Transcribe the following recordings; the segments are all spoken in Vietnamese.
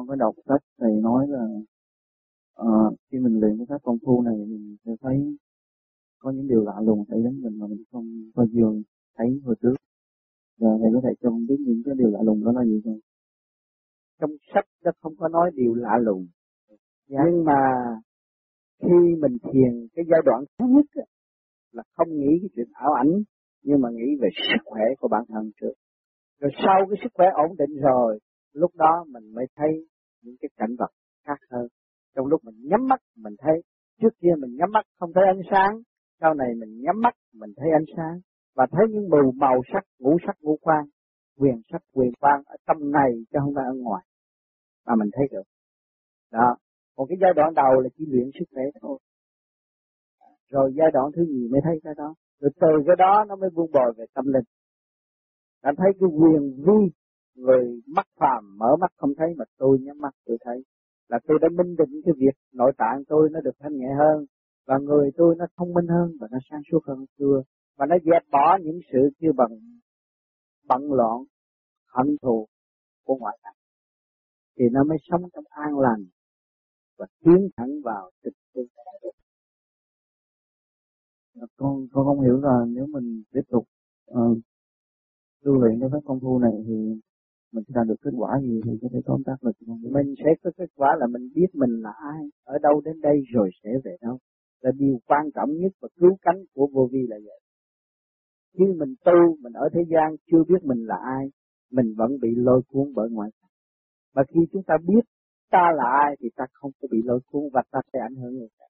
con có đọc sách thầy nói là khi mình luyện cái pháp công phu này mình sẽ thấy có những điều lạ lùng xảy đến mình mà mình không bao giờ thấy hồi trước. Và thầy có thể cho con biết những cái điều lạ lùng đó là gì không? Trong sách nó không có nói điều lạ lùng. Nhưng mà khi mình thiền cái giai đoạn thứ nhất á, là không nghĩ cái chuyện ảo ảnh, nhưng mà nghĩ về sức khỏe của bản thân trước. Rồi sau cái sức khỏe ổn định rồi, lúc đó mình mới thấy những cái cảnh vật khác hơn. Trong lúc mình nhắm mắt mình thấy, trước kia mình nhắm mắt không thấy ánh sáng, sau này mình nhắm mắt mình thấy ánh sáng, và thấy những màu sắc, ngũ quan, quyền sắc, quyền quang ở trong này chứ không phải ở ngoài, mà mình thấy được. Đó, còn cái giai đoạn đầu là chỉ luyện sức khỏe thôi. Rồi giai đoạn thứ nhì mới thấy cái đó. Rồi từ cái đó nó mới vun bồi về tâm linh. Đã thấy cái quyền vi, người mắt phàm mở mắt không thấy mà tôi nhắm mắt tôi thấy. Là tôi đã minh định cái việc nội tạng tôi nó được thanh nhẹ hơn, và người tôi nó thông minh hơn và nó sáng suốt hơn xưa. Và nó dẹp bỏ những sự kêu bằng bận loạn, hận thù của ngoại cảnh. Thì nó mới sống trong an lành và tiến thẳng vào tịch tu. Con không hiểu là nếu mình tiếp tục tu luyện cái pháp công phu này thì mình sẽ đạt được kết quả gì, thì có thể tóm tắt là mình sẽ có kết quả là mình biết mình là ai, ở đâu đến đây rồi sẽ về đâu. Là điều quan trọng nhất và cứu cánh của vô vi là vậy. Khi mình tu, mình ở thế gian chưa biết mình là ai, mình vẫn bị lôi cuốn bởi ngoại cảnh. Mà khi chúng ta biết ta là ai thì ta không có bị lôi cuốn và ta sẽ ảnh hưởng người khác.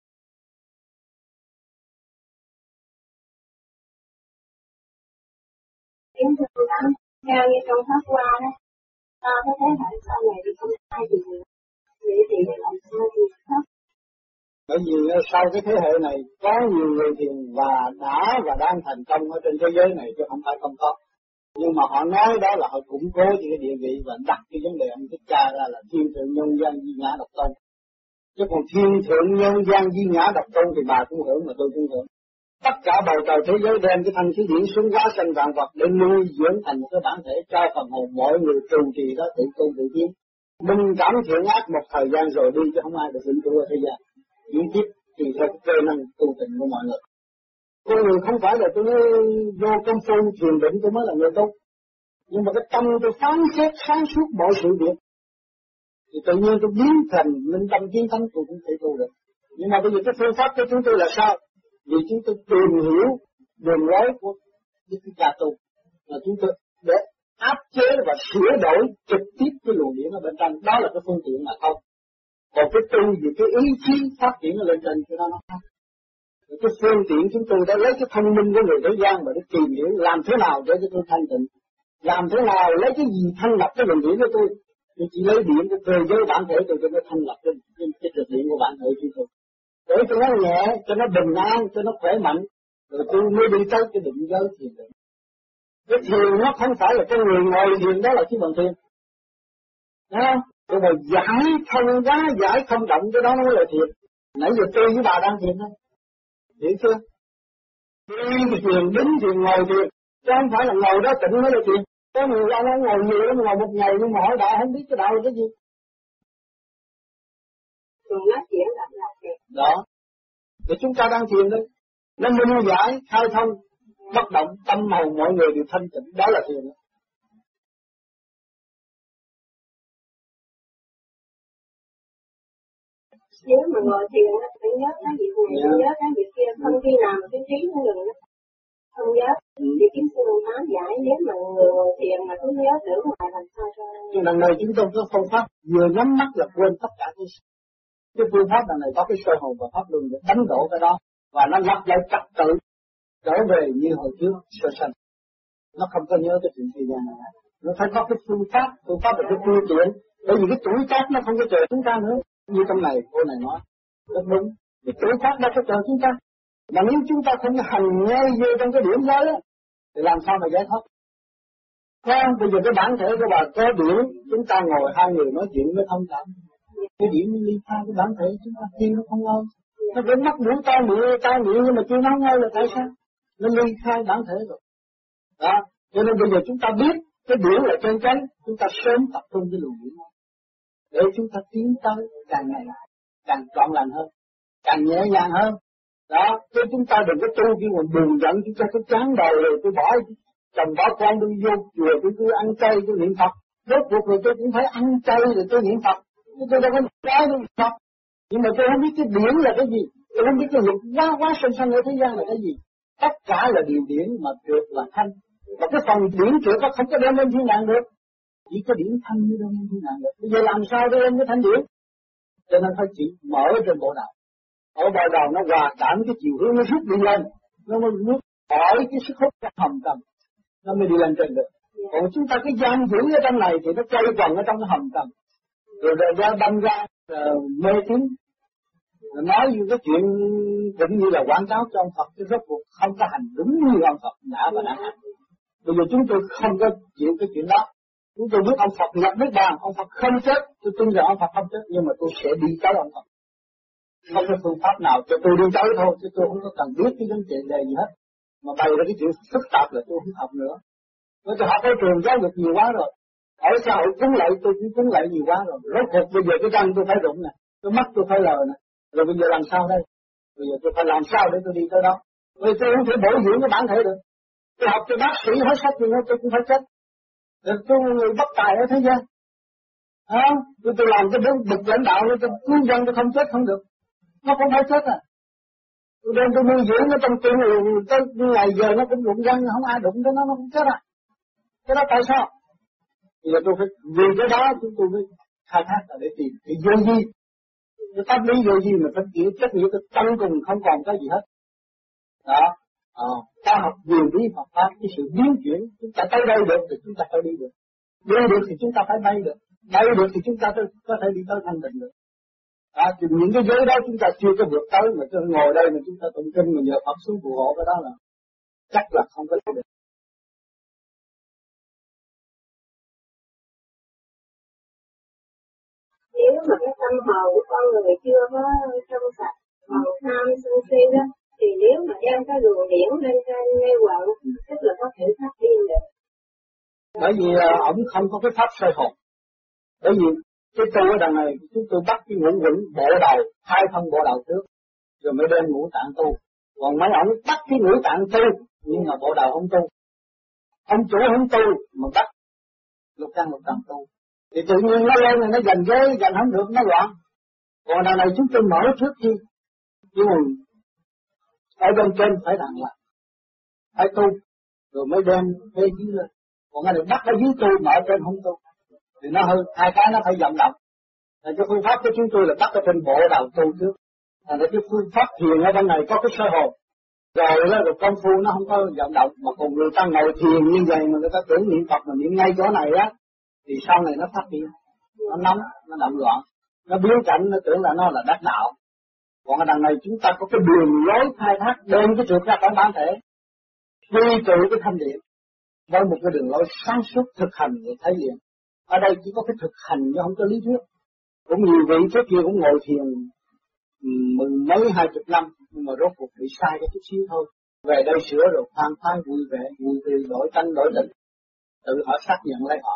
Kính thưa cô Tám, theo như trong pháp qua đó, cái thế hệ sau này thì không ai gì nữa. Vậy thì làm sao thì pháp? Bởi vì sau cái thế hệ này có nhiều người thiền và đã và đang thành công ở trên thế giới này chứ không phải không có. Nhưng mà họ nói đó là họ củng cố những cái địa vị và đặt cái vấn đề ông Thích Ca ra là thiên thượng nhân gian di ngã độc tôn. Chứ còn thiên thượng nhân gian di ngã độc tôn thì bà cũng hưởng mà tôi cũng hưởng. Tất cả bầu trời thế giới đem cái thanh khí điển xuống hóa sanh vạn vật để nuôi dưỡng thành một cái bản thể cho phần hồn mọi người trụ trì đó tự tu tự tiến. Mình cảm thiện ác một thời gian rồi đi chứ không ai được vĩnh cửu ở thế gian. Những tiếp thì theo cái cơ năng tu tịnh của mọi người. Con người không phải là tôi nói vô công phu thiền định tôi mới là người tu. Nhưng mà cái tâm tôi phán xét sáng suốt mọi sự việc. Thì tự nhiên tôi biến thành linh tâm kiến thánh tôi cũng thể tu được. Nhưng mà bây giờ cái phương pháp của chúng tôi là sao? Vì chúng tôi tìm hiểu đường lối của Đức Cha tu. Là chúng tôi để áp chế và sửa đổi trực tiếp cái luồng điển ở bên trong. Đó là cái phương tiện mà không. Còn cái tu vì cái ý chí phát triển lên trên cho nó khác. Cái phương tiện chúng tôi đã lấy cái thông minh của người thế gian mà để tìm hiểu làm thế nào để cho tôi thanh tịnh. Làm thế nào lấy cái gì thanh lập cái luồng điển của tôi. Tôi chỉ lấy điển của cơ giới bản thể tôi cho nó thanh lập cái trực điển của bản thể của tôi. Để cho nó nhẹ, cho nó bình an, cho nó khỏe mạnh. Rồi tôi mới đi tới cái định giới thiền định. Cái thiền nó không phải là cái người ngồi thiền đó là chứ bằng thiền. Đó. Rồi mà giải thông quá, giải không động cái đó nó mới là thiền. Nãy giờ tôi với bà đang thiền đó. Hiểu chưa? Đi thiền, đứng thiền, ngồi thiền. Chứ không phải là ngồi đó tịnh mới là thiền. Có nhiều ông nó ngồi nhiều lắm, ngồi một ngày nhưng mà hỏi đạo không biết cái đạo là cái gì. Rồi nói chuyện là thiền. Đó. Thì chúng ta đang thiền đây. Nó minh giải, khai thông, bất động, tâm hồn mọi người đều thanh tịnh. Đó là thiền. Nếu mà ngồi thiền nó phải nhớ cái việc này, nhớ cái việc kia, không khi nào mà cái trí nó ngừng đó. Không nhớ, thì kiếm sư phán giải nếu mà người ngồi thiền mà cứ nhớ tưởng hoài làm sao cho... Nhưng lần này chúng tôi có phương pháp vừa nhắm mắt là quên tất cả cái phương pháp lần này có cái soi hồn và pháp luân để đánh đổ cái đó và nó lặp lại trật tự trở về như hồi trước sơ sanh. Nó không có nhớ cái chuyện thời gian này. Nó phải có cái phương pháp là cái phương tiện. Bởi vì cái tuổi tác nó không có chờ chúng ta nữa. Như trong này cô này nói rất đúng. Cái tuổi tác nó có chờ chúng ta. Mà nếu chúng ta không hành ngay vô trong cái điểm giới á, thì làm sao mà giải thoát? Không, bây giờ cái bản thể của bà có điểm, chúng ta ngồi hai người nói chuyện mới thông cảm. Cái điểm ly khai cái bản thể chúng ta tiên nó không ngơi. Nó vẫn mắc mũi tai miệng nhưng mà chưa nó ngơi là tại sao? Nó ly khai bản thể rồi. Đó, cho nên bây giờ chúng ta biết cái điểm là chân chánh, chúng ta sớm tập trung cái luồng điển. để chúng ta tiến tới càng ngày càng trọn lành hơn, càng nhẹ nhàng hơn. Đó, chứ chúng ta đừng có tu khi mà buồn giận, chúng ta cứ chán đời rồi tôi bỏ chồng bỏ con tôi vô chùa tôi ăn chay tôi niệm Phật. Rốt cuộc rồi tôi cũng phải ăn chay rồi tôi niệm Phật. Tôi đâu có cái tôi niệm Phật. Nhưng mà tôi không biết cái điển là cái gì, tôi không biết cái luật quá sanh ở thế gian là cái gì. Tất cả là điều điển mà trượt là thanh. Và cái phần điển trượt nó không có đem lên thiên đàng được. Chỉ có điển thanh mới đem lên thiên đàng được. Bây giờ làm sao để lên cái thanh điển? Cho nên phải chỉ mở trên bộ đầu. Ở bộ đầu nó hòa cảm cái chiều hướng nó rút đi lên. Nó mới rút khỏi cái sức hút trong hầm trầm. Nó mới đi lên trên được. Còn chúng ta cái giam giữ ở trong này thì nó quay vòng ở trong cái hầm trầm. Rồi ra đâm ra mê tín. Nói như cái chuyện cũng như là quảng cáo cho ông Phật, chứ rốt cuộc không có hành đúng như ông Phật đã và đã hành. Bây giờ chúng tôi không có chịu cái chuyện đó. Chúng tôi biết ông Phật nhập niết bàn, ông Phật không chết, tôi tin rằng ông Phật không chết, nhưng mà tôi sẽ đi tới ông Phật. Không có phương pháp nào cho tôi đi tới thôi, chứ tôi không có cần biết cái vấn đề gì hết. Mà bày ra cái chuyện phức tạp là tôi không học nữa. Bởi tôi học ở trường giáo dục nhiều quá rồi. Ở xã hội cúng lạy tôi cũng cúng lạy nhiều quá rồi. Rốt cuộc bây giờ cái răng tôi phải rụng nè, cái mắt tôi phải lờ nè. Rồi bây giờ làm sao đây? Bây giờ tôi phải làm sao để tôi đi tới đó? Bởi tôi không thể bổ dưỡng cái bản thể được. Tôi học cho bác sĩ hết sách nhưng tôi cũng phải chết. Rồi tôi người bất tài ở thế gian. Tôi làm cái bực lãnh đạo tôi cứu dân tôi không chết không được. Nó không phải chết à. Tôi đem tôi nuôi dưỡng nó trong tiền rồi tới ngày giờ nó cũng rụng răng, không ai đụng tới nó không chết à. Cái đó tại sao? Bây giờ tôi phải vì cái đó chúng tôi mới khai thác để tìm cái vô vi. Cái pháp lý vô gì mà phải chịu trách nhiệm cái tâm cùng không còn cái gì hết. Đó. Ta học nhiều lý Phật pháp, cái sự biến chuyển, chúng ta tới đây được thì chúng ta phải đi được. Đi được thì chúng ta phải bay được. Bay được thì chúng ta có thể đi tới thanh định được. Thì những cái giới đó chúng ta chưa có vượt tới, mà ngồi đây mà chúng ta tụng kinh mà nhờ Phật xuống phù hộ cái đó là chắc là không có được. Nếu mà cái tâm hồn của con người chưa có trong sạch, còn tham sân si đó, thì nếu mà đem cái luồng điển lên trên mê quẩn, tức là có thể phát điên được. Bởi vì ổng không có cái pháp soi hồn. Bởi vì cái tu ở đằng này chúng tôi bắt cái ngũ quẩn bộ đầu, hai thân bộ đầu trước, rồi mới đem ngũ tạng tu. Còn mấy ổng bắt cái ngũ tạng tu, nhưng mà bộ đầu không tu. Ông chủ không tu mà bắt lục căn tu. Thì tự nhiên nó lên rồi nó giành ghế, giành không được, nó loạn. Còn đằng này chúng tôi mở trước chi. Nhưng mà ở bên trên phải đàng hoàng, phải tu, rồi mới đem thế dưới lên. Còn cái này bắt ở dưới tu mà ở trên không tu. Thì nó hơn, hai cái nó phải vận động. Thì cái phương pháp của chúng tôi là bắt ở trên bộ đầu tu trước. Thành ra cái phương pháp thiền ở bên này có cái sơ hồn. Rồi công phu nó không có vận động. Mà còn người ta ngồi thiền như vậy mà người ta tưởng niệm Phật mà niệm ngay chỗ này á, thì sau này nó phát triển, nó nóng, nó động loạn, nó biến cảnh, nó tưởng là nó là đắc đạo. Còn ở đằng này chúng ta có cái đường lối khai thác đem cái trượt ra khỏi bản thể, quy trụ cái thanh điện với một cái đường lối sáng suốt thực hành để thấy liền. Ở đây chỉ có cái thực hành chứ không có lý thuyết. Cũng nhiều vị trước kia cũng ngồi thiền mười mấy 20 năm, nhưng mà rốt cuộc bị sai cái chút xíu thôi. Về đây sửa rồi khoan khoái vui vẻ, vui tươi, đổi tánh đổi định, tự họ xác nhận lấy họ.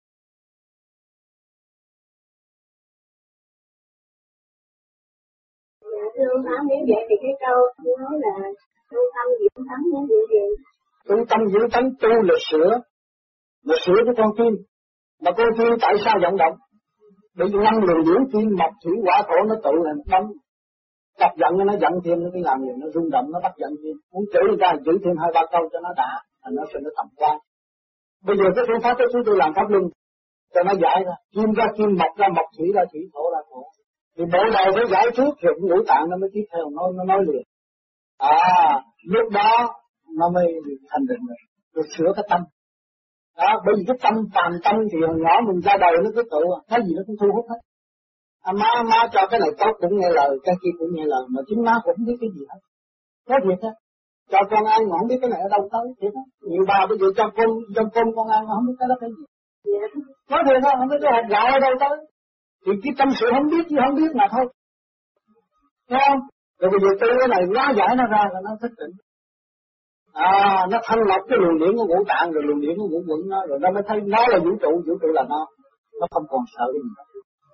Thưa ông Tám, nếu vậy thì cái câu nói là tu tâm dưỡng tánh nó như gì? Tu tâm dưỡng tánh, tu là sửa, mà sửa cái con tim. Mà con tim tại sao vận động? Bởi vì 5 luồng dưỡng tim, mộc thủy hỏa thổ nó tụ thành một đống. Chọc giận nó giận thêm, nó cái làm gì, nó rung động, nó bắt giận thêm. Muốn chửi người ta, chửi thêm 2-3 câu cho nó đã, thành nó sẽ nó tầm quan. Bây giờ cái phương pháp của chúng tôi làm pháp luân, cho nó giải ra, kim ra kim, mộc ra mộc, thủy ra thủy, thổ ra thổ. Thì bộ đầu phải giải trước thì ngũ tạng nó mới tiếp theo, nó nói liền. Lúc đó nó mới thành định rồi sửa cái tâm. Bởi vì cái tâm phàm tâm thì hồi nhỏ mình ra đời nó cứ tự cái gì nó cũng thu hút hết. Má cho cái này tốt cũng nghe lời, cái kia cũng nghe lời, mà chính má cũng không biết cái gì hết. Có việc hết. Cho con ăn mà không biết cái này ở đâu tới, thiệt đó. Nhiều bà bây giờ cho con ăn mà không biết cái đó cái gì. Có thiệt đó, không biết cái hạt gạo ở đâu tới. Thì cái tâm sự không biết chứ không biết mà thôi. Thấy không? Rồi bây giờ tư cái này hóa giải nó ra là nó thức tỉnh. Nó thanh lọc cái luồng điển của ngũ tạng, rồi luồng điển của ngũ quẩn nó, rồi nó mới thấy nó là vũ trụ là nó không còn sợ cái gì.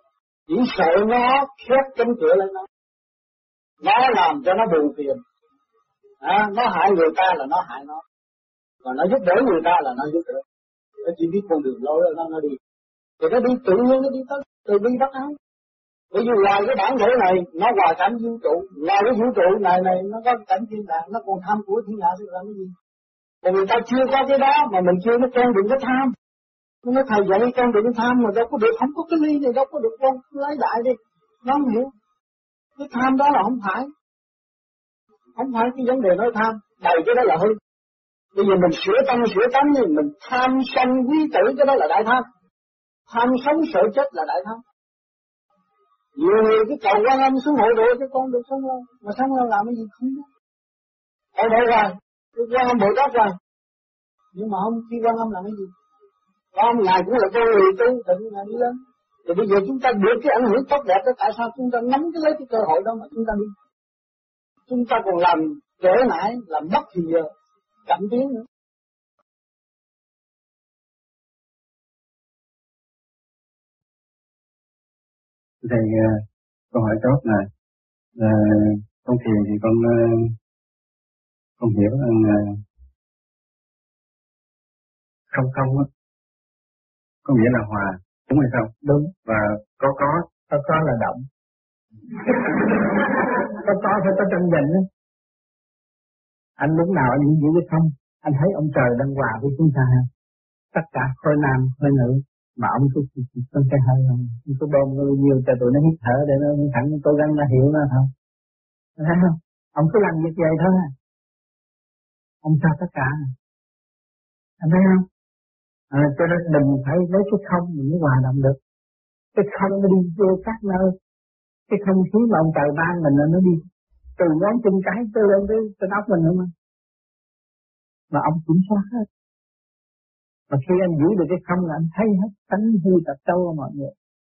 chỉ sợ nó khép cánh cửa lên nó làm cho nó buồn phiền. Nó hại người ta là nó hại nó, còn nó giúp đỡ người ta là nó giúp đỡ. Nó chỉ biết con đường lối nó đi, thì nó đi tự nhiên, nó đi tới từ bi đắc ái. Bởi vì ngoài cái bản thể này nó hòa cảnh vũ trụ, ngoài cái vũ trụ này nó có cảnh thiên đàng, nó còn tham của thiên hạ thì làm cái gì? Còn người ta chưa có cái đó mà mình chưa nó con đừng có tham. Nó thầy dạy con đừng có tham mà đâu có được, không có cái ly này đâu có được, con lấy đại đi. Nó không hiểu. Cái tham đó là không phải cái vấn đề nói tham, đầy cái đó là hư. Bây giờ mình sửa tâm sửa tánh, mình tham sân quý tử, cái đó là đại tham. Tham sống sợ chết là đại tham. Nhiều người cái cầu Quan Âm xuống hộ độ cho con được sống lâu, mà sống lâu làm cái gì không biết. Ở đây rồi, cái Quan Âm Bồ Tát rồi, nhưng mà không khi Quan Âm làm cái gì. Quan Âm ngài cũng là con người tu, tịnh ngài đi lên. Thì bây giờ chúng ta được cái ảnh hưởng tốt đẹp đó, tại sao chúng ta nắm lấy cái cơ hội đó mà chúng ta đi? Chúng ta còn làm trễ nải, làm mất thì giờ, chậm tiến nữa. Thầy, câu hỏi tốt là con thiền thì con hiểu rằng không á, có nghĩa là hòa, đúng hay không? Đúng. Và có là động. có phải có tranh giành á. Anh lúc nào anh cũng giữ cái không, anh thấy ông trời đang hòa với chúng ta, tất cả khối nam khối nữ, mà ông cứ cái hơi không, cứ bơm nhiều cho tụi nó hít thở để nó thẳng cố gắng nó hiểu nó thôi. Thấy không? Ông cứ làm việc vậy thôi, ông sao tất cả. Anh thấy không? Cho nên mình phải lấy cái không mình mới hòa đồng được. Cái không nó đi vô các nơi, cái không khí mà ông trời ban mình nó đi từ ngón chân cái tới lên tới óc mình nữa mà ông kiểm soát hết. Mà khi anh giữ được cái không là anh thấy hết tánh hư tật xấu của mọi người.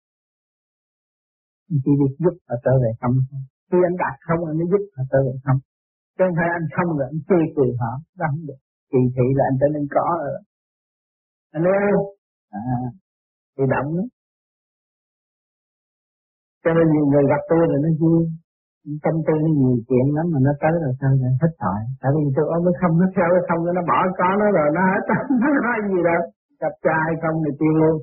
Anh chỉ việc giúp họ trở về không. Khi anh đạt không anh mới giúp họ trở về không. Chứ không phải anh không rồi anh chê cười họ, đó không được. Kỳ thị là anh trở nên có rồi. Anh thấy không? Thì động đó. Cho nên nhiều người gặp tôi là nó vui. Tâm tư nó nhiều chuyện lắm mà nó tới rồi sao lại hết thoại. Tại vì tôi ôm cái không, nó theo cái không, nó bỏ có nó rồi nó hết. Nó nói gì đâu. Gặp trai không thì tiên luôn.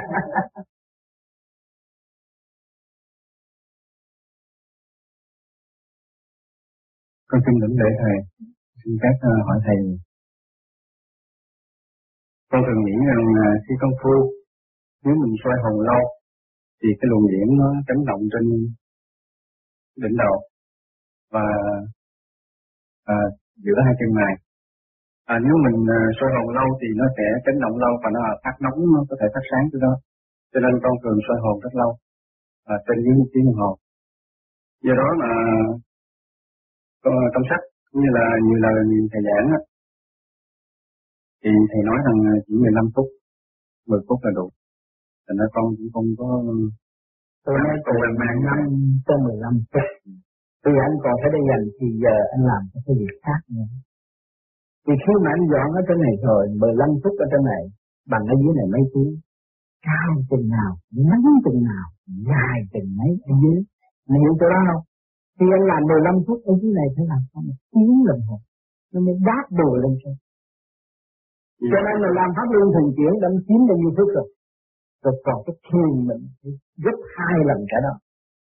Con xin lĩnh lễ thầy, xin phép hỏi thầy. Con thường nghĩ rằng khi công phu, nếu mình soi hồn lâu, thì cái luồng điển nó chấn động trên đỉnh đầu và giữa hai chân mày. Nếu mình soi hồn lâu thì nó sẽ chấn động lâu và nó phát nóng, nó có thể phát sáng từ đó. Cho nên con thường soi hồn rất lâu, trên dưới 1 tiếng đồng hồ. Do đó mà trong sách cũng như là nhiều lời thầy giảng á, thì thầy nói rằng chỉ 15 phút, 10 phút là đủ. Thành ra con cũng không có. Tôi nói từ 5 tới 15 phút. Vì anh còn phải đi dành thì giờ anh làm cái việc khác nữa. Vì khi mà anh dọn ở trên này rồi, 15 phút ở trên này, bằng ở dưới này mấy tiếng, cao chừng nào, ngắn chừng nào, dài chừng mấy ở dưới. Anh hiểu chỗ đó không? Khi anh làm 15 phút ở dưới này phải làm sao 1 tiếng đồng hồ, nó mới đáp đồ lên trên. Cho nên là làm pháp luân thường chuyển đâm chiếm bao nhiêu phút rồi. Rồi còn cái thiền mình gấp 2 lần cả đó.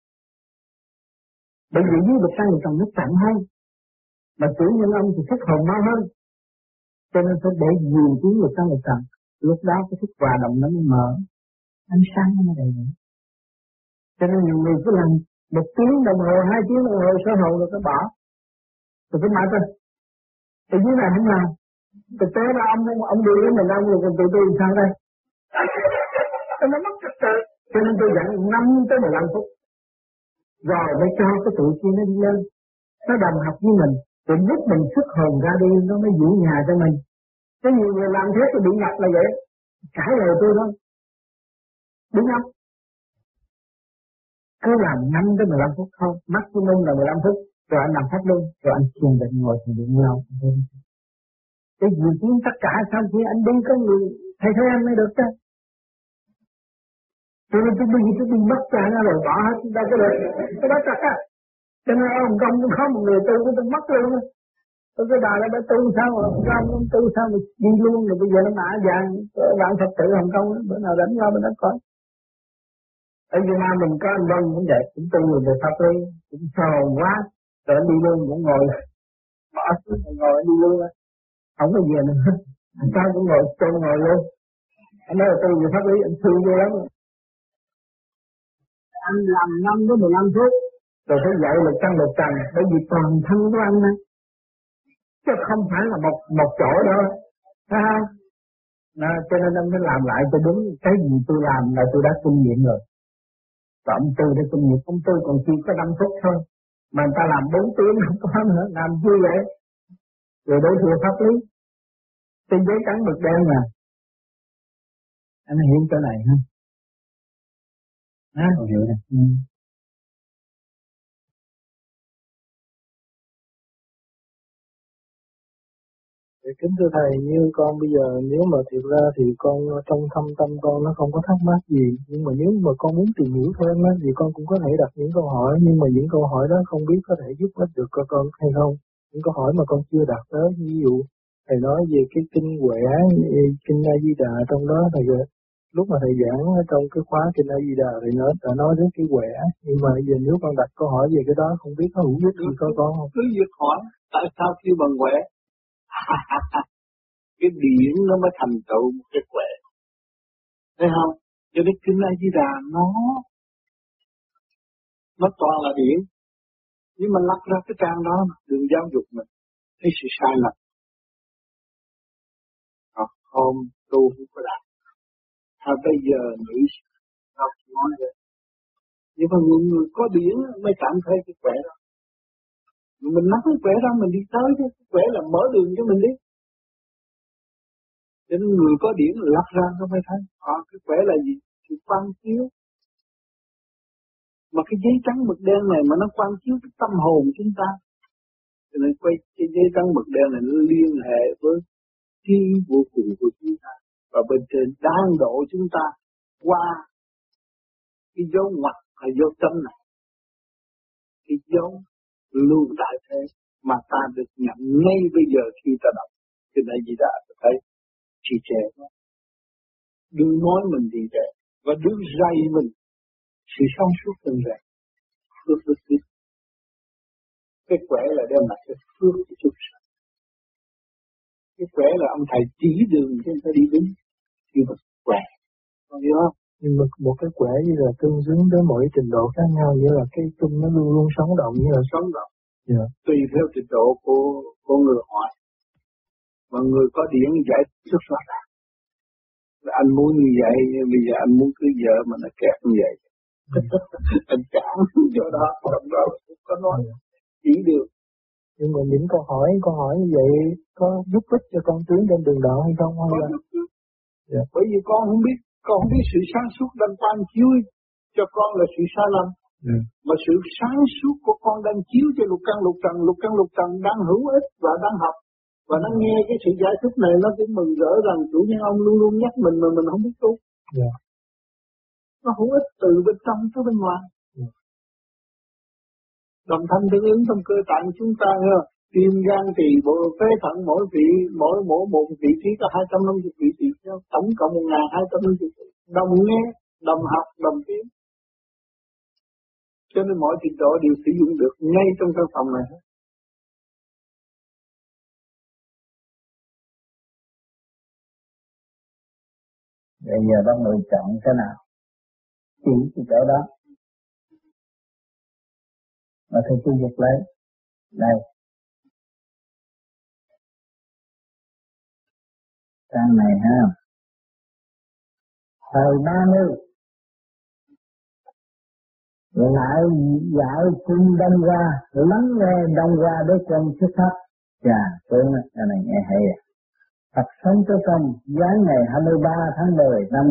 Bởi vì dưới vực sanh còn nó chậm hơn. Mà chủ nhân ông thì thích hồn mau hơn. Cho nên phải để nhiều tiếng vực sanh là chậm. Lúc đó cái thức hòa động nó mới mở. Ánh sáng nó mới đầy đủ. Cho nên nhiều người cứ làm 1 tiếng đồng hồ, 2 tiếng đồng hồ soi hồn rồi cứ bỏ. Rồi cứ mãi thôi. Thì dưới này không làm. Thực tế là ông đi với mình, ông rồi còn tụi tôi làm sao đây? Nó mất trật tự. Cho nên tôi dặn 5 tới 15 phút. Rồi mới cho cái tụi kia nó đi lên. Nó đồng học với mình. Rồi lúc mình xuất hồn ra đi nó mới giữ nhà cho mình. Có nhiều người làm thế thì bị nhập là vậy. Cãi lời tôi thôi. Đúng không? Cứ làm 5 tới 15 phút thôi. Maximum là 15 phút. Rồi anh làm pháp luôn. Rồi anh thiền định ngồi thiền định lâu. Để dự kiến tất cả sau khi anh đi có người thầy anh mới được chứ. tôi mất cha nó rồi bỏ hết, đâu có được, cái đó chắc á. Cho nên ở Hồng Kông cũng có một người tu của tôi mất luôn á. Tôi cái bà lại bà tu sao mà Hồng Kông không tu sao mà đi luôn rồi bây giờ nó mã vàng bạn Phật tử Hồng Kông đó, bữa nào đánh qua bên đó coi. Ở Việt Nam mình có anh Vân cũng vậy, cũng tu về pháp lý, cũng sồn quá, rồi đi luôn cũng ngồi bỏ xuống ngồi đi luôn á, không có gì nữa, anh sao cũng ngồi tu ngồi luôn. Anh nói là tu về pháp lý anh thương vô lắm. Anh làm 5 đến 15 phút rồi phải dạy một trăm, bởi vì toàn thân của anh á, chứ không phải là một chỗ đâu, thấy không? Cho nên anh mới làm lại cho đúng, cái gì tôi làm là tôi đã kinh nghiệm rồi. Và ông Tư đã kinh nghiệm, ông Tư còn chỉ có 5 phút thôi, mà người ta làm 4 tiếng không có nữa, làm chưa vậy? Rồi đối thừa pháp lý, trên giấy trắng mực đen mà. Anh hiểu chỗ này ha? Không hiểu nè. Kính thưa Thầy, như con bây giờ nếu mà thiệt ra thì con trong thâm tâm con nó không có thắc mắc gì, nhưng mà nếu mà con muốn tìm hiểu thêm á thì con cũng có thể đặt những câu hỏi, nhưng mà những câu hỏi đó không biết có thể giúp ích được con hay không. Những câu hỏi mà con chưa đặt đó, ví dụ Thầy nói về cái kinh Huệ, kinh A Di Đà, trong đó Thầy lúc mà Thầy giảng trong cái khóa kinh A Di Đà thì nó đã nói đến cái Huệ, nhưng mà giờ nếu con đặt câu hỏi về cái đó không biết có hữu ích gì cho con không? Cứ việc hỏi tại sao kêu bằng Huệ. Cái điển nó mới thành tựu một cái Huệ, thấy không? Cho nên kinh A Di Đà nó toàn là điển, nhưng mà lắp ra cái trang đó đừng giáo dục mình thấy sự sai lầm. Hôm tu không có đạt, bây giờ nghĩ không nói vậy, nhưng mà người có điển mới cảm thấy cái khỏe đó. Mình nắm cái khỏe đó mình đi tới cái khỏe là mở đường cho mình đi. Cho nên người có điển lật ra nó mới thấy cái khỏe là gì? Sự quang chiếu. Mà cái giấy trắng mực đen này mà nó quang chiếu cái tâm hồn chúng ta. Cho nên cái giấy trắng mực đen này nó liên hệ với thiên vô cùng của chúng ta. Và bên trên đang độ chúng ta qua cái dấu ngoặc hay dấu chấm này. Cái dấu lưu đại thế mà ta được nhận ngay bây giờ khi ta đọc. Cho nên gì đã thấy trì trệ đó. Đừng nói mình trì trệ và đừng dạy mình sự sáng suốt từng ràng. Phước. Cái khỏe là đem lại cái phước của chúng ta. Cái khỏe là ông thầy chỉ đường cho người ta đi đúng. Thì mà khỏe. Con hiểu không? Nhưng mà một cái khỏe như là tương xứng với mỗi trình độ khác nhau, như là cái chung nó luôn luôn sống động, như là sống động. Tùy theo trình độ của người hỏi. Mà người có điển giải xuất phát ra. Anh muốn như vậy, bây giờ anh muốn cưới vợ mà nó kẹt như vậy. Anh cản chỗ đó, trong đó cũng có nói, chỉ được. Nhưng mà những câu hỏi như vậy có giúp ích cho con tiến trên đường đạo hay không? Hay là... Bởi vì con không biết sự sáng suốt đang quang chiếu cho con là sự sai lầm. Mà sự sáng suốt của con đang chiếu cho lục căn lục trần đang hữu ích và đang học. Và nó nghe cái sự giải thích này nó cũng mừng rỡ rằng chủ nhân ông luôn luôn nhắc mình mà mình không biết tu. Nó hữu ích từ bên trong tới bên ngoài. Đồng thanh tương ứng trong cơ tạng chúng ta ha. Tim, gan, tỳ, bộ, phế, thận mỗi một vị trí có 250 vị trí, tổng cộng 1250 vị. Đồng nghe, đồng học, đồng tiếng. Cho nên mọi trình độ đều sử dụng được ngay trong căn phòng này. Bây giờ bác lựa chọn cái nào? Chỉ cái chỗ đó. Mà thầy tôi giật lấy. Đây. Trang này ha. Thời 30. Lại dạo xin đông qua, lắng nghe đông qua để chân xuất thấp. Chà, tướng cái này nghe hay à. Phật sống tới công, giáng ngày 23 tháng 10 năm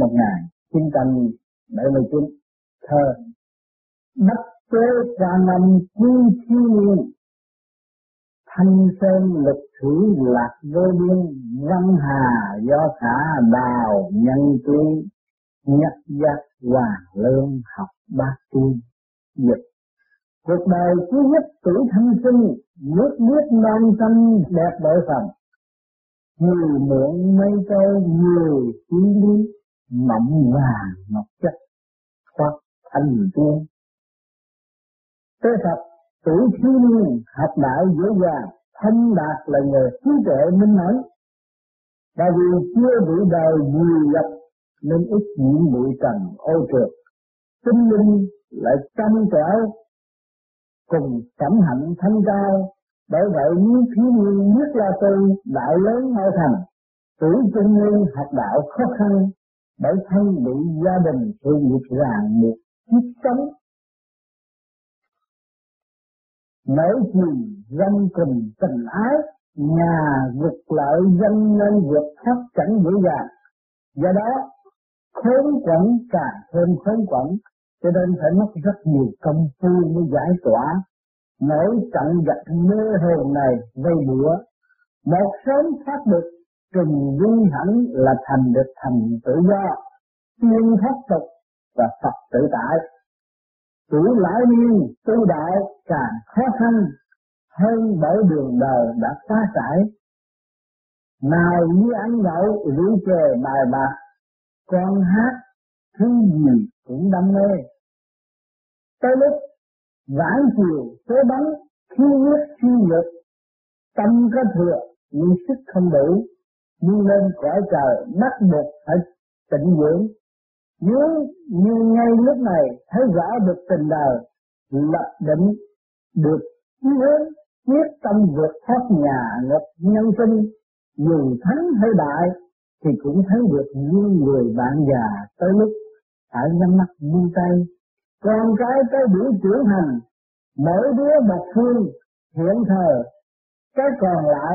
1979, thơ Bất chế ra năm chiêu chiêu niên, thanh sơn lực thủy lạc vô biên, văn hà do khả đào nhân tuy, nhắc giác hòa lương học bát tiên dịch. Cuộc đời cứ nhất tuổi thanh xuân, nước biết non xanh đẹp bởi phần. Nhiều muộn mây trôi, nhiều suy lý, mộng vàng ngọc chất, thoát thành tiên. Tế Phật tuổi thiếu niên học đạo dễ dàng, thông đạt là nhờ trí tuệ minh mẫn. Và vì chưa bị đời vùi dập nên ít nhiễm bụi trần ô trượt, tinh linh lại trong trẻo cùng phẩm hạnh thanh cao. Bởi vậy những thiếu niên biết lo tu, đạo lớn mau thành. Tuổi trung niên học đạo khó khăn, bởi thân bị gia đình sự nghiệp ràng buộc kiếp sống. Nỗi chìm râm cùng tình ái, nhà vực lợi dân nên vượt thoát chẳng dễ dàng. Do đó khốn quẩn càng thêm khốn quẩn, cho nên phải mất rất nhiều công phu mới giải tỏa nỗi trận giặc mê hồn này vây bủa. Một sớm thoát được trùng vi hẳn là thành được thành tự do, tiên thoát tục và Phật tự tại. Tuổi lão niên tu đạo càng khó khăn hơn, bởi đường đời đã phá trải. Nào như ăn nhậu rượu chè bài bạc, con hát thứ gì cũng đam mê. Tới lúc vãn chiều số bắn, khí huyết suy nhược, tâm có thừa nhưng sức không đủ, nhưng lên cõi trời bắt buộc phải tịnh dưỡng. Nếu như ngay lúc này thấy rõ được tình đời, lập định được chí hướng, quyết tâm vượt thoát nhà ngục nhân sinh, dù thắng hay bại thì cũng thấy được như người bạn già. Tới lúc phải nhắm mắt buông tay, con cái tới buổi trưởng thành, mỗi đứa một phương hiện thờ, cái còn lại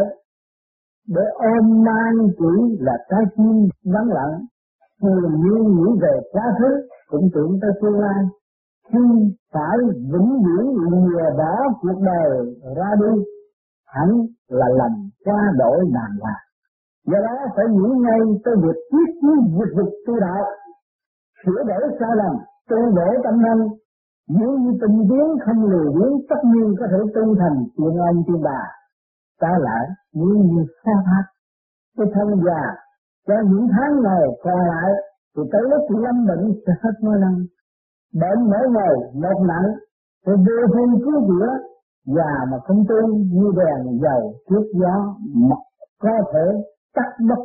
để ôm mang chỉ là trái tim vắng lặng. Thường như nghĩ về quá khứ cũng tưởng tới tương lai, khi phải vĩnh viễn lìa bỏ cuộc đời ra đi, hẳn là lầm qua đổi đàng hoàng. Do đó phải nghĩ ngay tới việc quyết chí vượt vực tu đạo, sửa đổi sai lầm, tu bổ tâm thân. Nếu như tình tiến không lười biếng, tất nhiên có thể tu thành tiên ông tiên bà. Trái lại nếu như xa thác cái thân già cho những tháng ngày còn lại, thì tới lúc lâm bệnh sẽ hết nói năng. Bệnh mỗi ngày một nặng, thì vô phương cứu chữa. Già mà không tu như đèn dầu trước gió, có thể tắt bất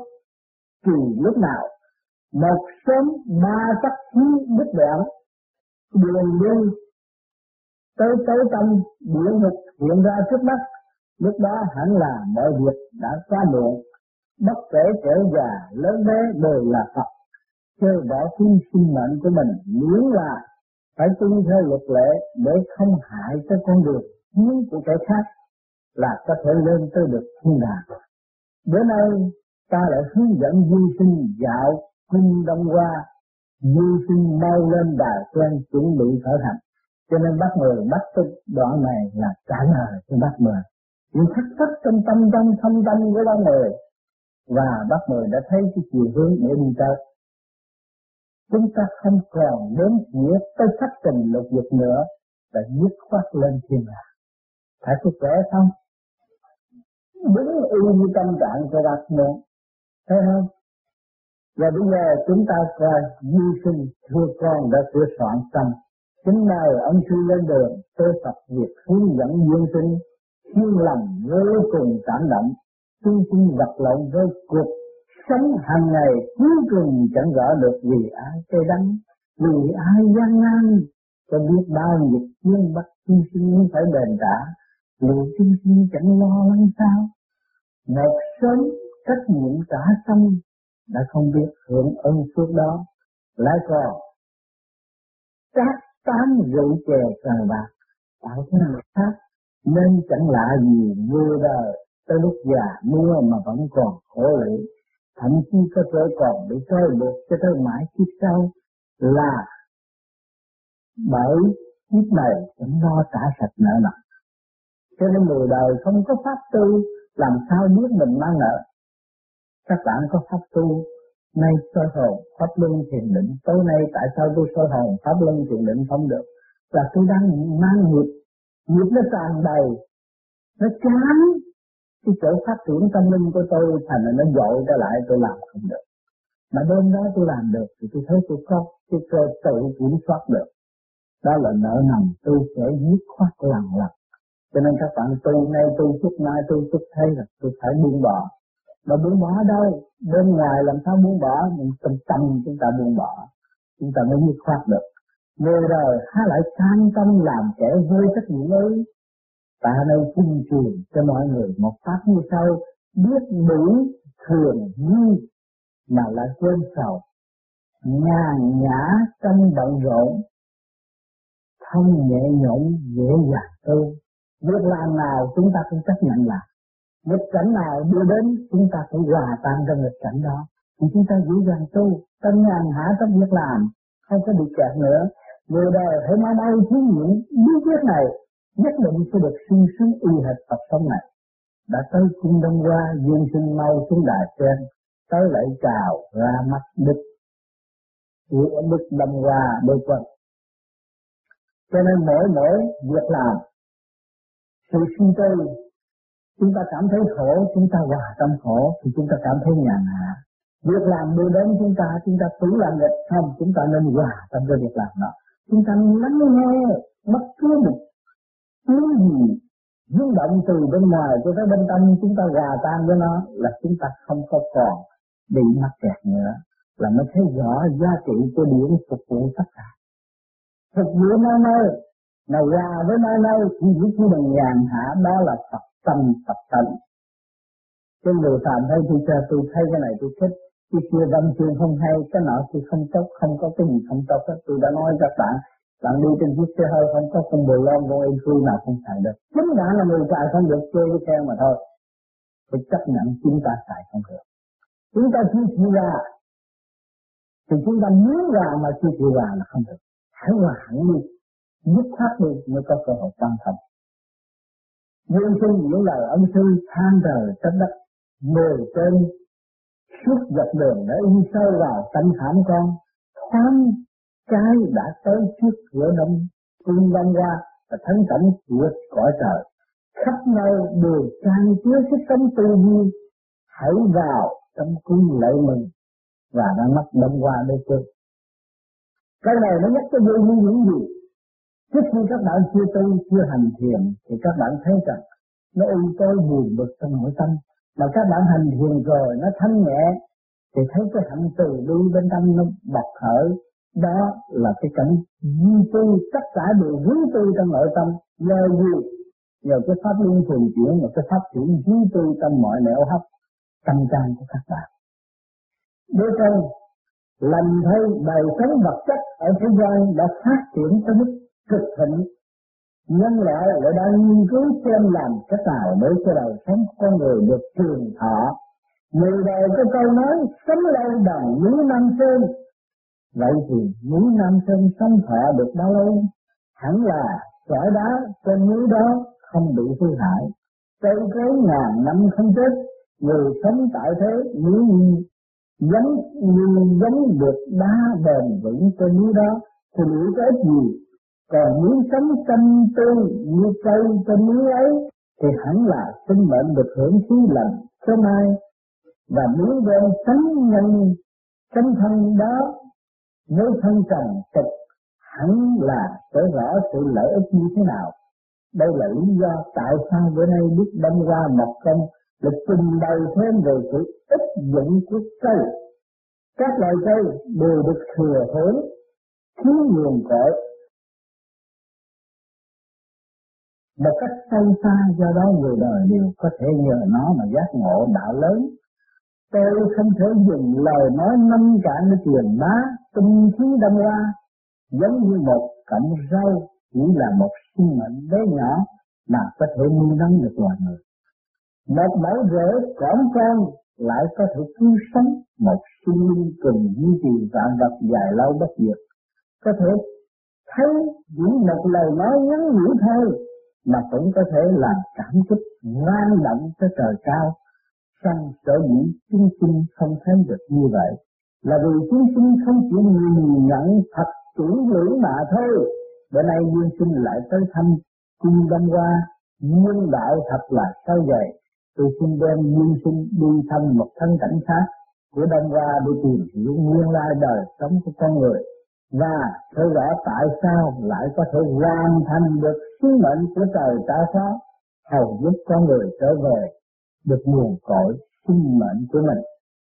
kỳ lúc nào. Một sớm ba tắc khí đứt đoạn, đường đi tới tối tâm địa ngục hiện ra trước mắt. Lúc đó hẳn là mọi việc đã quá muộn. Bất kể trẻ già lớn bé đều là Phật, chơi bỏ phí sinh mệnh của mình, miễn là phải tuân theo luật lệ để không hại tới con đường hướng của kẻ khác, là có thể lên tới được thiên đàng. Bữa nay ta lại hướng dẫn du sinh dạo cung Đông Hoa. Du sinh mau lên đài quen chuẩn bị khởi hành, cho nên bác Mười bắt tới đoạn này là trả lời cho bác Mười những thắc mắc trong tâm thâm tâm của bác Mười, và bác Mười đã thấy cái chiều hướng để đi tới. Chúng ta không còn đến nghĩa tới thất tình lục dục nữa, là dứt khoát lên thiên đàng. Phải có kẻ không? Đúng y như tâm trạng của bác Mười, thấy không? Và bây giờ chúng ta coi du sinh thưa con đã sửa soạn xong. Chính nay ông sư lên đường tôi tập việc hướng dẫn dương sinh, thiên lòng vô cùng cảm động. Chúng sinh vật lộn với cuộc sống hàng ngày, cuối cùng chẳng rõ được vì ai cay đắng, vì ai gian nan. Có biết bao nhiêu chuyên bắt chúng sinh phải đền trả, liệu chúng sinh chẳng lo lắng sao? Một sớm trách nhiệm trả xong, đã không biết hưởng ơn phước đó, lại còn trác tán rượu chè cờ bạc tạo thế người khác, nên chẳng lạ gì vừa đời tới lúc già nua mà vẫn còn khổ lụy, thậm chí có thể còn bị trói buộc cho tới mãi kiếp sau, là bởi kiếp này chẳng lo trả sạch nợ nần. Cho nên người đời không có pháp tu, làm sao biết mình mang nợ. Các bạn có pháp tu Nay soi hồn pháp luân thiền định, tối nay tại sao tôi soi hồn pháp luân thiền định không được? Là tôi đang mang nghiệp nó tràn đầy, nó chán cái chỗ phát triển tâm linh của tôi, thành là nó dội trở lại, tôi làm không được. Mà đêm đó tôi làm được thì tôi thấy tôi có cái cơ tự kiểm soát được. Đó là nợ nần tôi sẽ dứt khoát lần lần. Cho nên các bạn tu nay tu chút mai tu chút thấy là tôi phải buông bỏ. Mà buông bỏ đâu? Bên ngoài làm sao buông bỏ? Nhưng trong tâm chúng ta buông bỏ, chúng ta mới dứt khoát được. Người đời há lại can tâm làm kẻ vô trách nhiệm ấy. Ta nơi tuyên truyền cho mọi người một pháp như sau: biết đủ thường như mà lại quên sầu, nhàn nhã trong bận rộn, thông nhẹ nhõm dễ dàng tu. Việc làm nào chúng ta cũng chấp nhận làm, nghịch cảnh nào đưa đến chúng ta phải hòa tan trong nghịch cảnh đó, thì chúng ta dễ dàng tu, tâm nhàn hạ trong việc làm, không có bị kẹt nữa. Người đời hãy mau mau thí nghiệm bí quyết này, nhất định sẽ được sung sướng y hệt Phật sống này. Đã tới cung Đông Hoa, Dương Sinh mau xuống đài trên, tới lạy chào ra mắt Đức Đông Hoa Đế Quân. Cho nên mỗi việc làm, sự suy tư, chúng ta cảm thấy khổ, chúng ta hòa tâm khổ thì chúng ta cảm thấy nhàn hạ. Việc làm đưa đến chúng ta tự làm nghịch không, chúng ta nên hòa tâm với việc làm đó. Chúng ta lắng nghe bất cứ một tiếng gì rung động từ bên ngoài cho tới bên tâm, chúng ta hòa tan với nó là chúng ta không có còn bị mắc kẹt nữa, là mới thấy rõ giá trị của điển phục vụ tất cả. Phục vụ nơi mà hòa với nơi thì chỉ bằng nhàn hạ, đó là Phật tâm Phật tánh. Cái người phàm thấy tôi thấy cái này tôi thích, cái kia văn chương không hay, cái nọ thì không tốt, không có cái gì không tốt hết. Tôi đã nói các bạn đi trên chiếc xe hơi không có con bồ lon, con em khui nào không xài được. Chính đã là người xài không được, chơi cái xe mà thôi. Phải chấp nhận chúng ta xài không được. Chúng ta chưa chịu ra thì chúng ta muốn ra mà chưa chịu ra là không được. Hãy hòa hẳn đi, dứt khoát đi mới có cơ hội quan trọng. Dương Sinh những lời ông sư than trời trách đất, người trên suốt dọc đường đã in sâu vào tâm khảm con, thoáng cái đã tới trước cửa đông cung Đông Hoa và thắng cảnh vượt cõi trời. Khắp nơi đều trang chứa sức sống tư duy, hãy vào trong cung lễ mừng và đã mắt Đông Hoa Đế Quân. Cái này nó nhắc cho vui như những gì? Trước khi các bạn chưa tu, chưa hành thiền thì các bạn thấy rằng nó ưu tối buồn bực trong nội tâm, mà các bạn hành thiền rồi nó thanh nhẹ thì thấy cái hạnh từ bi bên trong nó bộc khởi. Đó là cái cảnh duy tu, tất cả đều hướng tu trong nội tâm. Nhờ gì? Nhờ cái pháp luân thường chuyển, một cái pháp chuyển duy tu trong mọi nẻo hấp tâm can của các bạn. Đứa con lành thấy đời sống vật chất ở thế gian đã phát triển tới mức cực thịnh, nhân loại lại đang nghiên cứu xem làm cách nào để cho đời sống con người được trường thọ. Người đời có câu nói sống lâu bằng núi Nam Sơn. Vậy thì núi Nam Sơn sống thọ được bao lâu? Hẳn là sỏi đá trên núi đó không bị hư hại, cây cối ngàn năm không chết. Người sống tại thế nếu giống được đá bền vững trên núi đó thì liệu có ích gì? Còn nếu sống tâm tư như cây trên núi ấy thì hẳn là sinh mệnh được hưởng khí lành sớm mai. Và nếu bên sống thân đó nếu thân trần tục hẳn là sẽ rõ sự lợi ích như thế nào. Đây là lý do tại sao bữa nay Đức Đông Hoa Mộc Công được trình bày thêm về sự ích dụng của cây. Các loài cây đều được thừa hưởng thiếu nguồn cội một cách sâu xa, do đó người đời đều có thể nhờ nó mà giác ngộ đạo lớn. Tôi không thể dùng lời nói năm cạn để truyền bá tinh khí Đông Hoa, giống như một cọng rau chỉ là một sinh mệnh bé nhỏ mà có thể nuôi nấng được loài người. Một mẫu rễ cỏn con lại có thể cứu sống một sinh linh cùng duy trì vạn vật dài lâu bất diệt. Có thể thấy những một lời nói ngắn ngủi thôi mà cũng có thể làm cảm kích vang động tới trời cao. Song sở dĩ chúng sinh không thấy được như vậy là vì chúng sinh không chịu nhìn nhận thật chủ ngữ mà thôi. Bữa nay Dương Sinh lại tới thăm cung Đông Hoa, nhân đạo thật là sao vậy? Tôi xin đem Dương Sinh đi thăm một thân cảnh khác của Đông Hoa để tìm hiểu nguyên lai đời sống của con người, và thấy rõ tại sao lại có thể hoàn thành được sứ mệnh của trời ta phó, hầu giúp con người trở về được nguồn cội sinh mệnh của mình.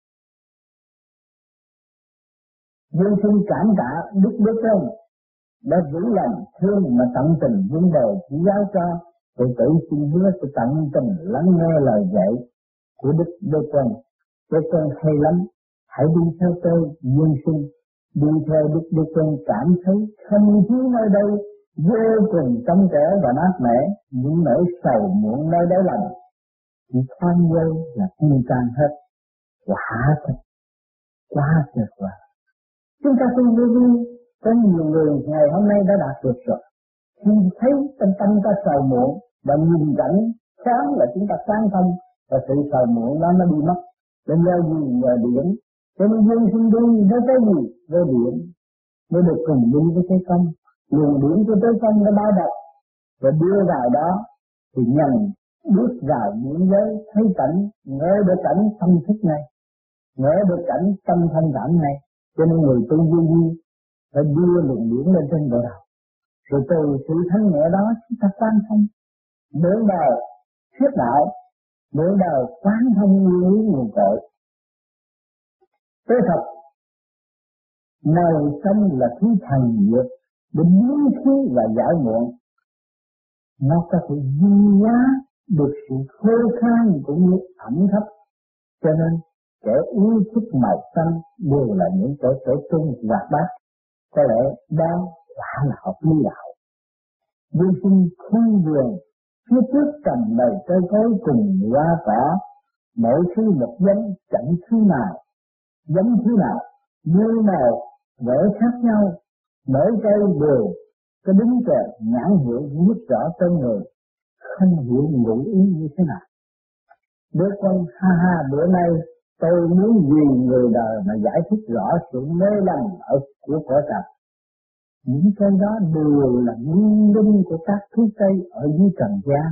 Dương Sinh cảm tạ Đức Đế Tôn đã giữ lòng thương mà tận tình vun bồi chỉ giáo cho. Tự tử xin hứa sẽ tận tình lắng nghe lời dạy của Đức Đế Tôn. Đế Tôn hay lắm, hãy đi theo tôi. Dương Sinh đi theo Đức Đế Tôn cảm thấy không khí nơi đây vô cùng trong trẻ và mát mẻ, những nỗi sầu muộn nơi đáy lòng chỉ thoáng giây là tiêu tan hết. Quả thật quá tuyệt vời. Chúng ta tu vô vi, có nhiều người ngày hôm nay đã đạt được rồi. Khi thấy trong tâm ta sầu muộn và nhìn cảnh sáng là chúng ta sáng thông, và sự sầu muộn đó nó đi mất. Nên nhờ gì? Nhờ điện. Cho nên Dương Sinh đi với cái gì? Với điện. Mới được cùng đi với cái công. Luồng điện của tới công nó bao bọc và đưa vào đó thì nhận bước vào những giới thấy cảnh, ngỡ được cảnh tâm thức này, ngỡ được cảnh tâm thanh thản này. Cho nên người tu vô vi phải đưa luồng điển lên trên bộ đầu, rồi từ sự thanh nhẹ đó chúng ta quan thông nửa đời thuyết đạo, nửa đời quán thông nguyên lý nguồn cội. Thế thật màu xanh là thứ thần diệu để biến khí và giải muộn. Nó có thể duy hóa được sự khô khan cũng như ẩm thấp. Cho nên kẻ yêu thích màu xanh đều là những kẻ trung hoạt bát. Có lẽ đó quả là học lý đạo. Dương Sinh khu vườn phía trước trồng đầy cây cối cùng hoa cỏ, mỗi thứ một giống, chẳng thứ nào giống thứ nào, như màu vẽ khác nhau, mỗi cây đều có đứng kèm nhãn hiệu viết rõ tên người, không hiểu ngụ ý như thế nào. Đế Quân ha bữa nay tôi muốn vì người đời mà giải thích rõ sự mê lầm ở của cõi trần. Những cây đó đều là nguyên linh của các thứ cây ở dưới trần gian.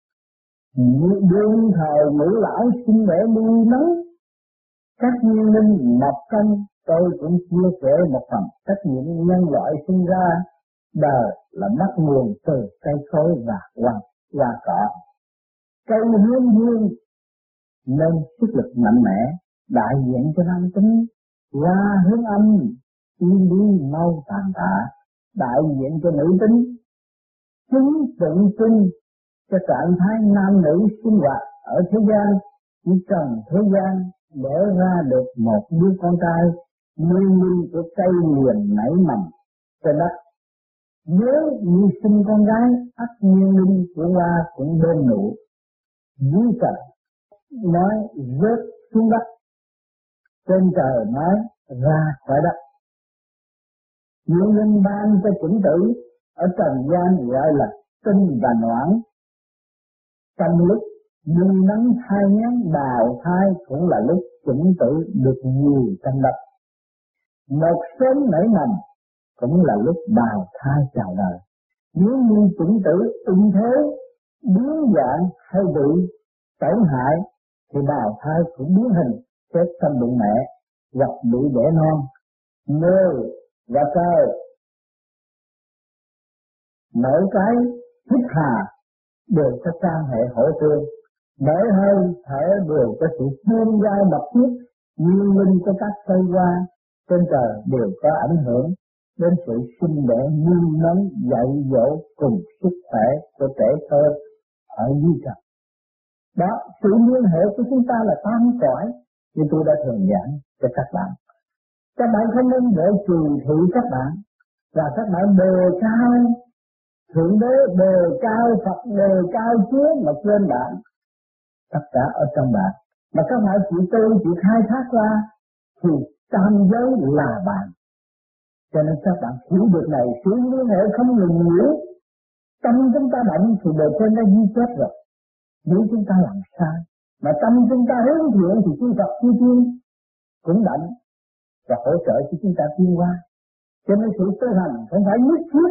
Đương thời ngũ lão sinh đẻ nuôi nấng các nguyên linh mọc công, tôi cũng chia sẻ một phần trách nhiệm nhân loại sinh ra đời là bắt nguồn từ cây cối và hoa cỏ. Cây hướng dương nên sức lực mạnh mẽ, đại diện cho nam tính, hoa hướng âm, yên đi mau tàn tạ, đại diện cho nữ tính, chứng tượng trưng cho trạng thái nam nữ sinh hoạt ở thế gian, chỉ cần thế gian để ra được một đứa con trai, nguyên linh của cây liền nảy mầm trên đất. Nếu như sinh con gái, ắt nguyên linh của hoa cũng bên nụ, dưới trời nói rớt xuống đất, trên trời nói ra khỏi đất. Nguyên linh ban cho chủng tử ở trần gian gọi là tinh và noãn. Trong lúc nuôi nấng thai nhán bào thai cũng là lúc chủng tử được nhiều trong đất. Một sớm nảy mầm cũng là lúc bào thai chào đời. Nếu như chủng tử ưng thế, biến dạng hay bị tổn hại thì bào thai cũng biến hình chết trong bụng mẹ hoặc bị đẻ non. Người và trời mỗi cái hít hà đều có quan hệ hỗ tương, mỗi hơi thở đều có sự tương giao mật thiết. Nguyên linh của các cây hoa trên trời đều có ảnh hưởng đến sự sinh đẻ, nuôi nấng, dạy dỗ cùng sức khỏe của trẻ thơ ở dưới trần. Đó, sự liên hệ của chúng ta là tam cõi, như tôi đã thường giảng cho các bạn. Các bạn không nên để trừ thị các bạn, và các bạn đề cao Thượng Đế, đề cao Phật, đề cao Chúa mà quên bạn. Tất cả ở trong bạn. Mà các bạn chỉ tu, chỉ khai thác ra, thì tam giới là bạn. Cho nên các bạn hiểu được này, sự liên hệ không ngừng nghỉ. Tâm chúng ta động thì bề trên đã di chết rồi. Nếu chúng ta làm sai, mà tâm chúng ta hướng thiện thì chư Phật chư Thiên cũng động. và hỗ trợ cho chúng ta tiến hóa. Cho nên sự tu hành không phải nhất thiết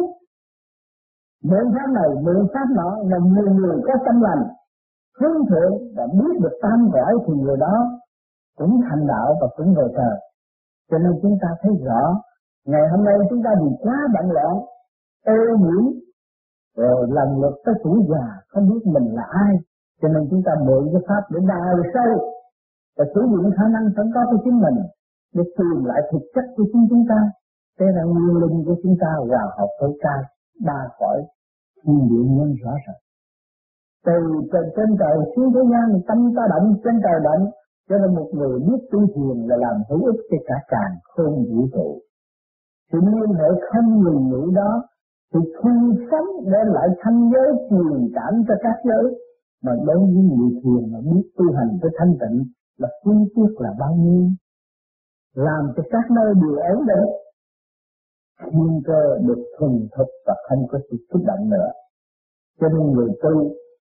mượn pháp này mượn pháp nọ, mà nhiều người có tâm lành hướng thượng và biết được tam cõi thì người đó cũng thành đạo và cũng về trời. Cho nên chúng ta thấy rõ ngày hôm nay chúng ta bị quá bận loạn, ô nhiễm, rồi lần lượt tới tuổi già không biết mình là ai. Cho nên chúng ta mượn cái pháp để đào sâu và sử dụng khả năng sẵn có của chính mình để tìm lại thực chất của chúng ta. Thế là nguyên linh của chúng ta hòa hợp với ca ba cõi thiên địa nhân rõ rệt. Từ trên trời xuống thế gian tâm ta động, trên trời động. Cho nên một người biết tu thiền là làm hữu ích cho cả càn khôn vũ trụ. Sự liên hệ không ngừng nghỉ đó thì thu sống đem lại thanh giới truyền cảm cho các giới. Mà đối với người thiền mà biết tu hành với thanh tịnh là quý tiếc là bao nhiêu. Làm cho các nơi đều ổn định, thiên cơ được thuần thục và không có sự kích động nữa. Cho nên người tu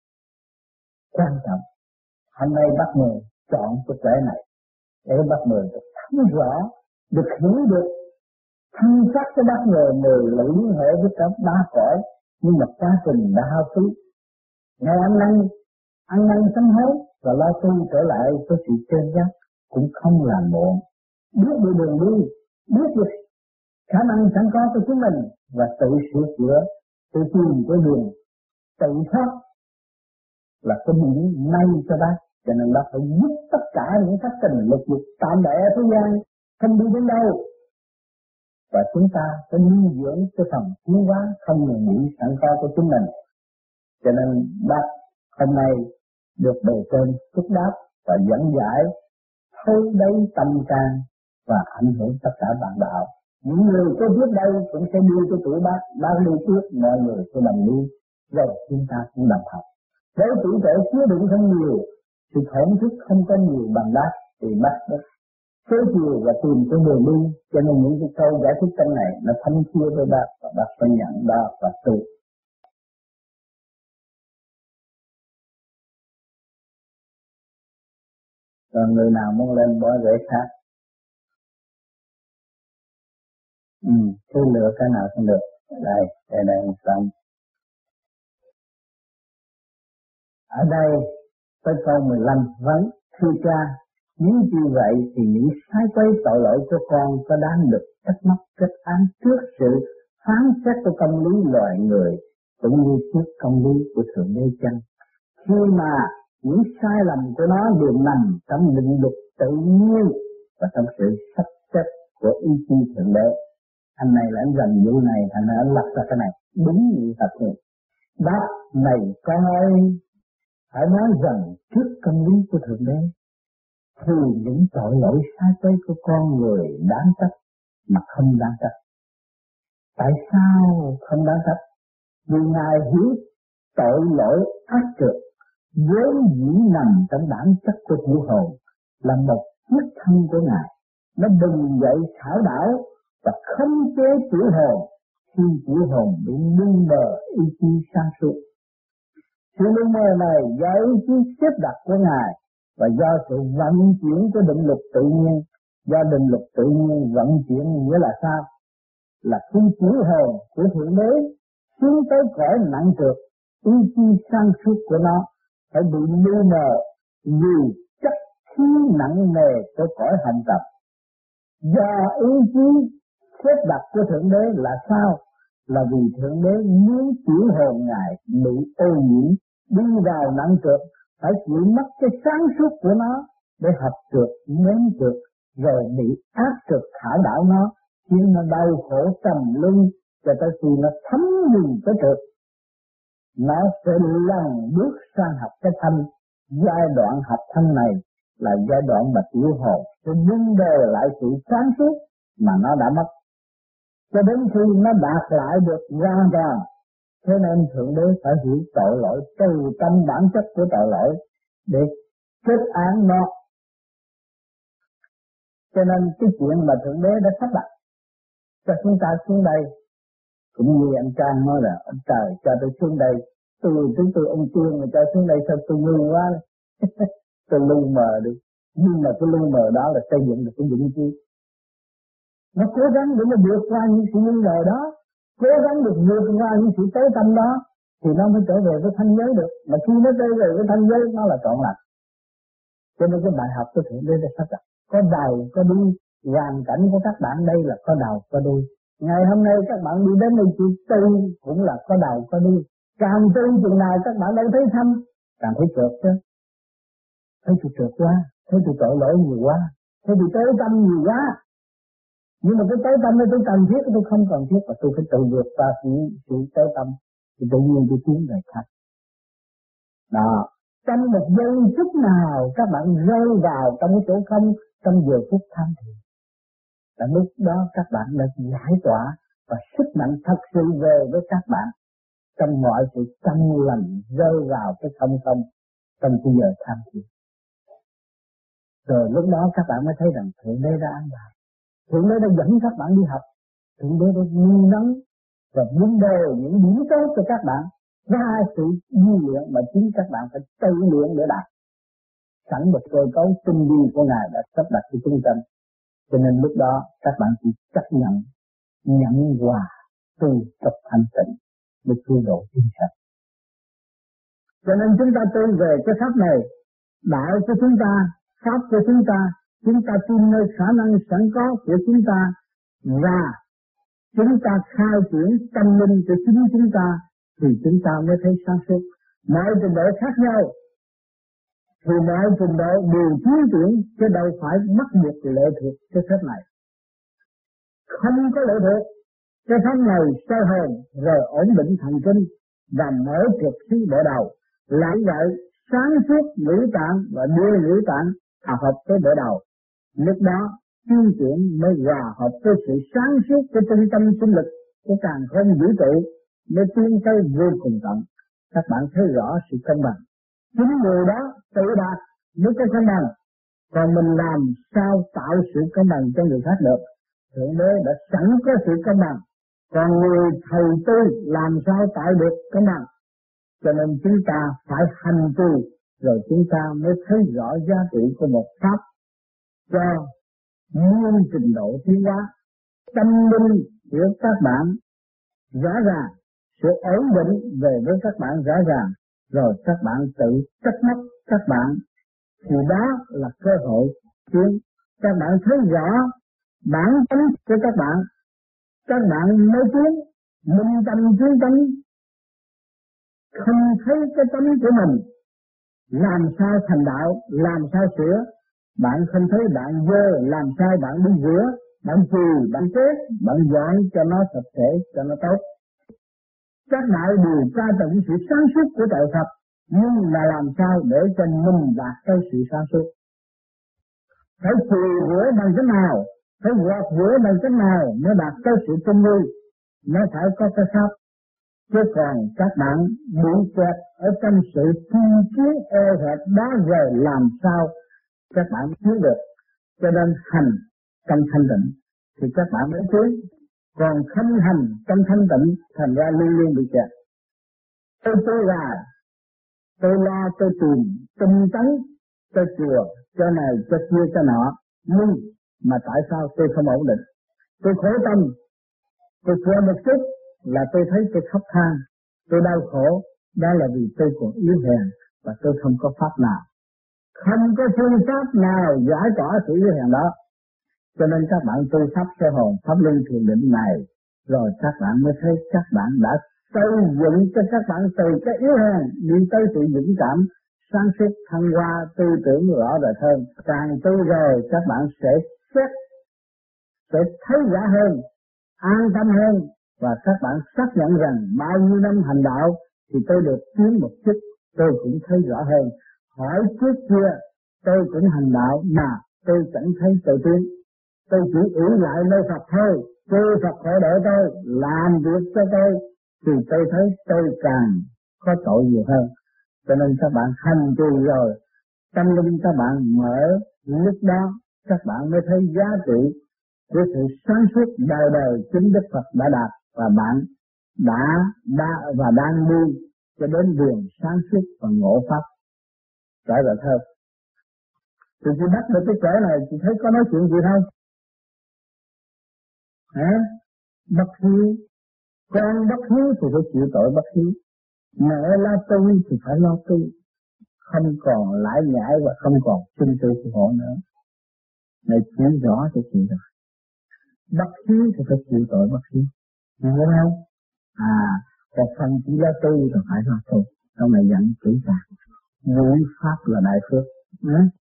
quan trọng. Hôm nay bác Mười chọn cái trẻ này để bác Mười được thấm rõ, được hiểu được thân xác của bác Mười là liên hệ với cả ba cõi, nhưng mà quá trình đã hao phí. Ngày ăn năn sám hối và lo tu trở lại với sự chân giác cũng không làm muộn. Biết được đường đi, biết được khả năng sẵn có của chính mình và tự sửa chữa, tự tìm cái đường tự thoát là cái điểm may cho bác. Cho nên bác phải giúp tất cả những thất tình lục dục tạm bỡ thế gian không đi đến đâu. Và chúng ta phải nuôi dưỡng cái phần tiến hóa không ngừng nghỉ sẵn có của chúng mình. Cho nên bác hôm nay được bề trên thúc đáp và dẫn giải thấu đáy tâm can và ảnh hưởng tất cả bạn đạo. Những người có biết đây cũng sẽ đưa cho tụi bác đi trước, mọi người sẽ đồng đi, rồi chúng ta cũng đồng học. Nếu tuổi trẻ chứa đựng không nhiều, thì thổn thức không có nhiều bằng bác, thì bác đó số chiều và tìm cái đường đi. Cho nên những cái câu giải thích trong này nó thấm thía với bác và bác phải nhận đó và tu. Còn người nào muốn lên bỏ rễ khác, cứ lựa cái nào cũng được. Đây xong. Ở đây tới câu 15 vấn thưa cha, nếu như vậy thì những sai quấy tội lỗi của con có đáng được trách móc kết án trước sự phán xét của công lý loài người cũng như trước công lý của Thượng Đế chăng? Khi mà những sai lầm của nó đều nằm trong định luật tự nhiên và trong sự sắp xếp của ý chí Thượng Đế. Anh này là anh dành vụ này, thành ra anh lặp ra cái này đúng như thật rồi. Bác này con ơi, phải nói rằng trước công lý của Thượng Đế thì những tội lỗi sai trái của con người đáng trách mà không đáng trách. Tại sao không đáng trách? Vì Ngài hiểu tội lỗi ác trượt vốn dĩ nằm trong bản chất của tiểu hồn là một huyết thân của Ngài. Nó bừng dậy xảo đảo và khống chế tiểu hồn khi tiểu hồn bị lưng mờ ý chí sáng suốt. Sự lưng mờ này do ý chí xếp đặt của Ngài và do sự vận chuyển của định luật tự nhiên. Do định luật tự nhiên vận chuyển nghĩa là sao? Là khi tiểu hồn của Thượng Đế xuống tới cõi nặng trược, ý chí sáng suốt của nó phải bị lu mờ vì chất khí nặng nề của cõi hành tập. Do ý chí xếp đặt của Thượng Đế là sao? Là vì Thượng Đế muốn tiểu hồn Ngài bị ô nhiễm, đi vào nặng trược, phải chịu mất cái sáng suốt của nó để học trượt, nếm trượt, rồi bị ác trượt thả đảo nó, khiến nó đau khổ trầm luân, cho tới khi nó thấm nhuần tới trượt. Nó sẽ lần bước sang học cái thanh. Giai đoạn học thanh này là giai đoạn mà tiểu hồn sẽ vun bồi lại sự sáng suốt mà nó đã mất, cho đến khi nó đạt lại được hoàn toàn. Thế nên Thượng Đế phải hiểu tội lỗi từ tâm bản chất của tội lỗi để kết án nó. Cho nên cái chuyện mà Thượng Đế đã sắp đặt cho chúng ta xuống đây, cũng như anh Trang nói là ông trời cho tôi xuống đây, tôi ông Trương mà cho xuống đây sao tôi ngu quá. Tôi lu mờ đi, nhưng mà cái lu mờ đó là xây dựng được cái vững chí. nó cố gắng để nó vượt qua những sự nghi ngờ đó, cố gắng được vượt qua những sự tối tâm đó, thì nó mới trở về với thanh giới được. Mà khi nó trở về với thanh giới, nó là trọn lành. Cho nên cái bài học của Thượng Đế đã sắp đặt, có đầu có đuôi. Hoàn cảnh của các bạn đây là có đầu có đuôi. Ngày hôm nay các bạn đi đến đây chịu tu cũng là có đầu có đuôi. Càng tu chừng nào các bạn đâu thấy thâm, càng thấy trượt chứ. Thấy tôi trượt quá, thấy tôi tội lỗi nhiều quá, thấy tôi tối tâm nhiều quá. Nhưng mà cái tối tâm này tôi cần thiết, tôi không cần thiết, và tôi phải tự vượt qua sự tối tâm, thì tự nhiên tôi tiến về khác. Đó, trong một giây phút nào các bạn rơi vào trong cái chỗ không, trong giờ phút tham thiền, là lúc đó các bạn đã giải tỏa và sức mạnh thật sự về với các bạn trong mọi sự tâm lành rơi vào cái không không trong cái giờ tham thiền. Rồi lúc đó các bạn mới thấy rằng Thượng Đế đã an bài, Thượng Đế đã dẫn các bạn đi học, Thượng Đế đã nuôi nấng và muốn đều những điểm tốt cho các bạn ra sự di luyện mà chính các bạn phải tự luyện để đạt. Sẵn một cơ cấu tinh vi của Ngài đã sắp đặt cho chúng ta. Cho nên lúc đó các bạn chỉ chấp nhận hòa tu tập thanh tịnh để cứu độ chúng sanh. Cho nên chúng ta tu về cái pháp này, đạo của chúng ta, pháp của chúng ta tin nơi khả năng sẵn có của chúng ta, và chúng ta khai triển tâm linh của chính chúng ta, thì chúng ta mới thấy sáng suốt. Mọi trình độ khác nhau thì mọi trình độ đều tiến triển, chứ đâu phải bắt buộc lệ thuộc cái pháp này. Không có lệ thuộc, cái pháp này soi hồn rồi ổn định thần kinh và mở trực khí bộ đầu. Lại vậy, sáng suốt ngũ tạng và đưa ngũ tạng hợp với bộ đầu. Lúc đó tiến triển mới hòa hợp với sự sáng suốt của trung tâm sinh lực của càn khôn vũ trụ, mới tiến tới vô cùng tận. Các bạn thấy rõ sự cân bằng. Chính người đó tự đạt mới có cân bằng. Còn mình làm sao tạo sự cân bằng cho người khác được? Thượng Đế đã sẵn có sự cân bằng. Còn người thầy tu làm sao tạo được cân bằng? Cho nên chúng ta phải hành tu, rồi chúng ta mới thấy rõ giá trị của một pháp cho muôn trình độ tiến hóa. Tâm linh của các bạn rõ ràng, sự ổn định về với các bạn rõ ràng, rồi các bạn tự trách móc các bạn, thì đó là cơ hội tiến. Các bạn thấy rõ bản tính của các bạn mới tiến, minh tâm tiến tánh. Không thấy cái tánh của mình, làm sao thành đạo, làm sao sửa. Bạn không thấy bạn dơ, làm sao bạn đi rửa, bạn chùi, bạn chết, bạn dọn cho nó sạch sẽ, cho nó tốt. Các đạo đều ca tụng sự sáng suốt của trời Phật, nhưng là làm sao để cho mình đạt tới sự sáng suốt. Phải chùi rửa bằng cái nào, phải gọt rửa bằng cái nào mới đạt tới sự tinh vi, nó phải có cái pháp. Chứ còn các bạn bị kẹt ở trong sự chi kiến eo hẹp đó rồi làm sao các bạn tiến được. Cho nên hành trong thanh tịnh thì các bạn mới tiến. Còn không hành trong thanh tịnh thành ra luôn luôn bị kẹt. Tôi là tôi lo tôi tìm tinh tấn, tôi chùa cho này cho kia cho nọ, nhưng mà tại sao tôi không ổn định? Tôi khổ tâm, tôi chùa một chút là tôi thấy tôi khóc than, tôi đau khổ, đó là vì tôi còn yếu hèn và tôi không có pháp nào, không có phương pháp nào giải tỏa sự yếu hèn đó. Cho nên các bạn tu pháp sơ hồn, pháp luân thiền định này, rồi các bạn mới thấy các bạn đã xây dựng cho các bạn từ cái yếu hèn đi tới sự vững cảm, sáng suốt, thăng hoa, tư tưởng rõ rệt hơn. Càng tu rồi các bạn sẽ thấy rõ hơn, an tâm hơn, và các bạn xác nhận rằng bao nhiêu năm hành đạo thì tôi được tiến một chút, tôi cũng thấy rõ hơn. Hỏi trước kia tôi cũng hành đạo mà tôi chẳng thấy tự tiến, tôi chỉ ủy lại nơi Phật thôi, kêu Phật hỗ trợ tôi, làm việc cho tôi, thì tôi thấy tôi càng có tội nhiều hơn. Cho nên các bạn hành trì rồi, tâm linh các bạn mở, lúc đó các bạn mới thấy giá trị của sự sáng suốt đời đời chính Đức Phật đã đạt, và bạn đã và đang đi cho đến đường sáng suốt và ngộ pháp trở lại hơn. Thì chị bắt được cái chỗ này, chị thấy có nói chuyện gì không? hả? Bất hiếu, con bất hiếu thì phải chịu tội bất hiếu, mẹ lo tu thì phải lo tu, không còn lãi nhãi và không còn chung tư của họ nữa. Này chịu rõ thì chịu rồi. Bất hiếu thì phải chịu tội bất hiếu, hiểu không? Còn phần chỉ lo tu thì phải lo tu, sau này dẫn chữ ra. Vui pháp là đại phước.